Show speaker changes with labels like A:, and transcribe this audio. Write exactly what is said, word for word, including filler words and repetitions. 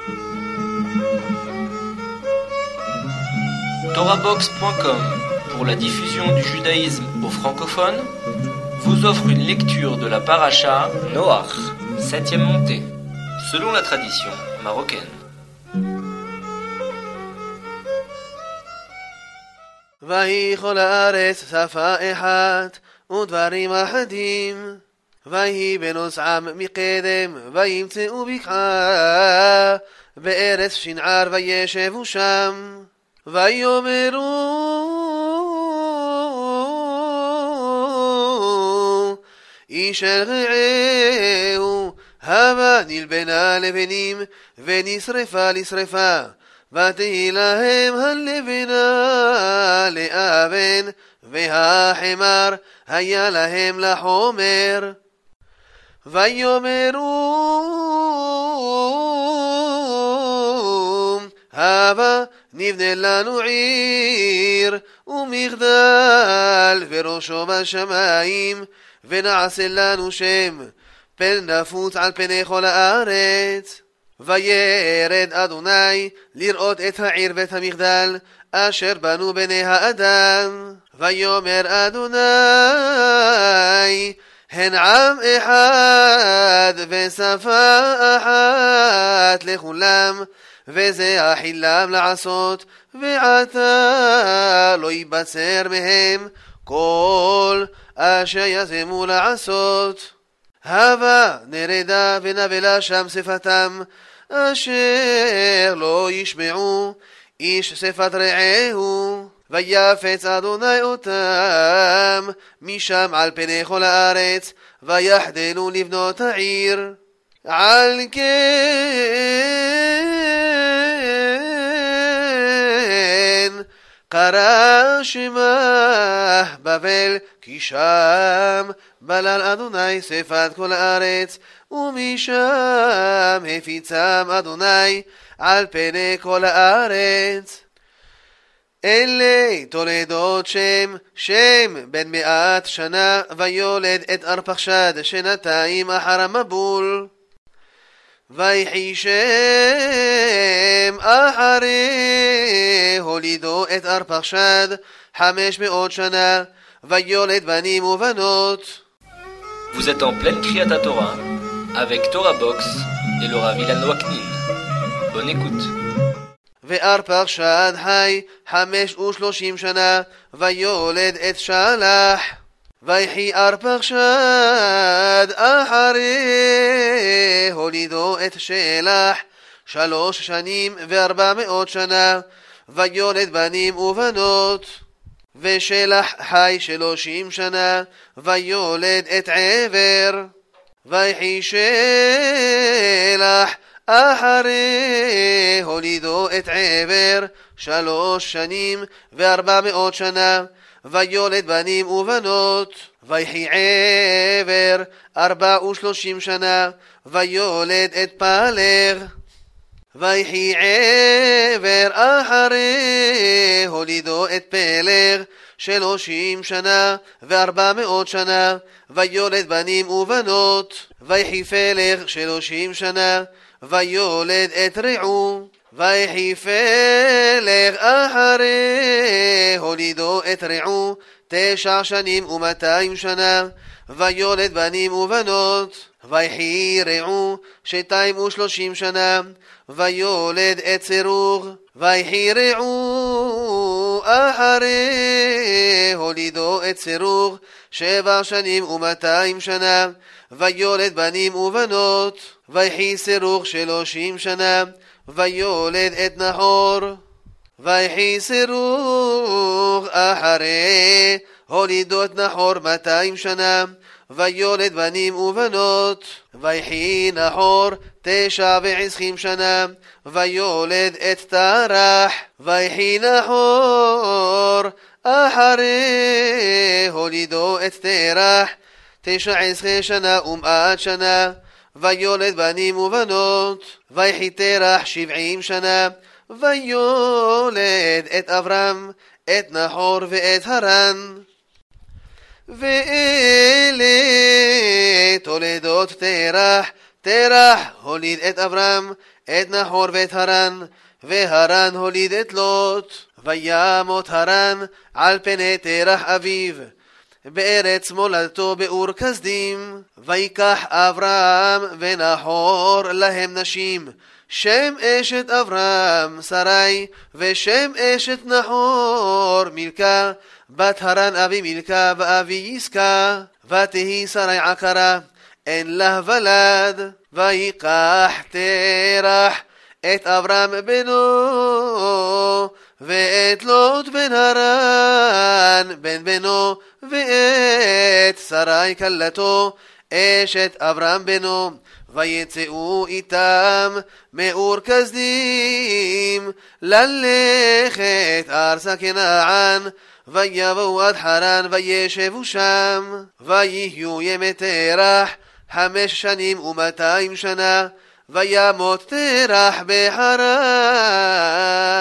A: Torabox point com, pour la diffusion du judaïsme aux francophones, vous offre une lecture de la paracha Noach, septième montée, selon la tradition marocaine.
B: ויהי כל הארץ שפה אחת ודברים אחדים, ויהי בנוסעם מקדם וימצאו בקעה בארץ שנער וישבו שם, ויאמרו איש אל רעהו הבה נלבנה לבנים ונשרפה לשרפה, ותהי להם הלבנה לאבן והחמר היה להם לחומר. ויאמרו הבה נבנה לנו עיר ומגדל וראשו בשמיים ונעשה לנו שם פן נפוץ על פני כל הארץ. וירד אדוני לראות את העיר ואת המגדל אשר בנו בני האדם. ויאמר אדוני הן עם אחד ושפה אחת לכולם, וזה החילם לעשות, ועתה לא ייבצר מהם כל אשר יזמו לעשות. הבה נרדה ונבלה שם שפתם אשר לא ישמעו איש שפת רעהו, ויפץ אדוני אותם משם על פני כל הארץ, ויחדלו לבנות העיר. על כן קרא שמה בבל, כי שם בלל אדוני שפת כל הארץ, ומשם הפיצם אדוני על פני כל הארץ. אלה תולדות שם, שם בן מאת שנה ויולד את ארפחשד שנתיים אחר המבול. ויחי שם אחרי הולידו את ארפחשד חמש מאות שנה, ויולד בנים ובנות.
A: Vous êtes en pleine Kriyat Torah avec Torabox et le Rav Ilan Waknin. Bonne écoute.
B: וארפחשד חי חמש ושלושים שנה ויולד את שלח. ויחי ארפחשד אחרי הולידו את שלח שלוש שנים וארבע מאות שנה, ויולד בנים ובנות. ושלח חי שלושים שנה ויולד את עבר. ויחי שלח אחרי הולידו את עבר שלוש שנים וארבע מאות שנה, ויולד בנים ובנות. ויחי עבר ארבע ושלושים שנה ויולד את פלג. ויחי עבר אחרי הולידו את פלג שלושים שנה וארבע מאות שנה, ויולד בנים ובנות. ויחי פלג שלושים שנה ויולד את רעו. ויחי פלג אחרי הולידו את רעו תשע שנים ומאתיים שנה, ויולד בנים ובנות. ויחי רעו שתיים ושלושים שנה ויולד את צרור. ויחי רעו אחרי הולידו את צרור שבע שנים ומאתיים שנה, ויולד בנים ובנות. ויחי צרור שלושים שנה ויולד את נחור. ויחי צרור אחרי הולידו את נחור מאתיים שנה, ויולד בנים ובנות. ויחי נחור תשע ועשרים שנה ויולד את תרח. ויחי נחור אחרי הולידו את תרח תשע עשרה שנה ומאת שנה, ויולד בנים ובנות. ויחי תרח שבעים שנה ויולד את אברהם, את נחור ואת הרן. ואלה תולדות תרח תרח הוליד את אברהם, את נחור ואת הרן, והרן הוליד את לוט. וימות הרן על פני תרח אביו, בארץ מולדתו באור כסדים. ויקח אברהם ונחור להם נשים, שם אשת אברהם שרי, ושם אשת נחור מילכה, בת הרן אבי מילכה ואבי יסכה. ותהי שרי עקרה, אין לה ולד. ויקח תרח את אברהם בנו, ואת לוט בן הרן בן בנו, ואת שרי כלתו אשת אברהם בנו. ויצאו איתם מאור כסדים ללכת ארצה כנען. ויבואו עד חרן וישבו שם. ויהיו ימי תרח חמש שנים ומאתיים שנה. וימות תרח בחרן.